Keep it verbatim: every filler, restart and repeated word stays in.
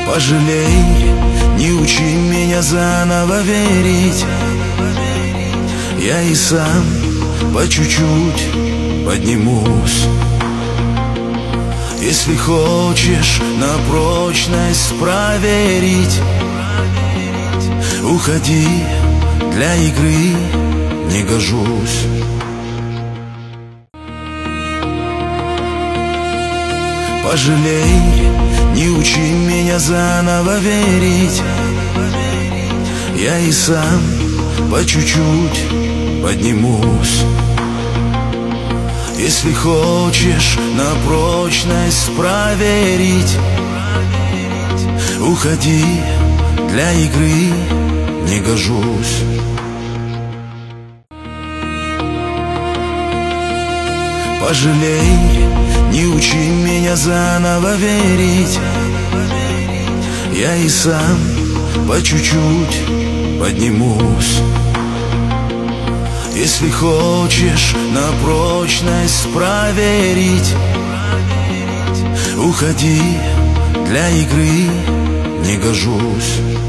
Пожалей, не учи меня заново верить. Я и сам по чуть-чуть поднимусь. Если хочешь на прочность проверить, уходи, для игры не гожусь. Пожалей, не учи меня заново верить. Я и сам по чуть-чуть поднимусь. Если хочешь на прочность проверить, уходи, для игры не гожусь. Пожалей, не учи меня заново верить. Я и сам по чуть-чуть поднимусь. Если хочешь на прочность проверить, уходи, для игры не гожусь.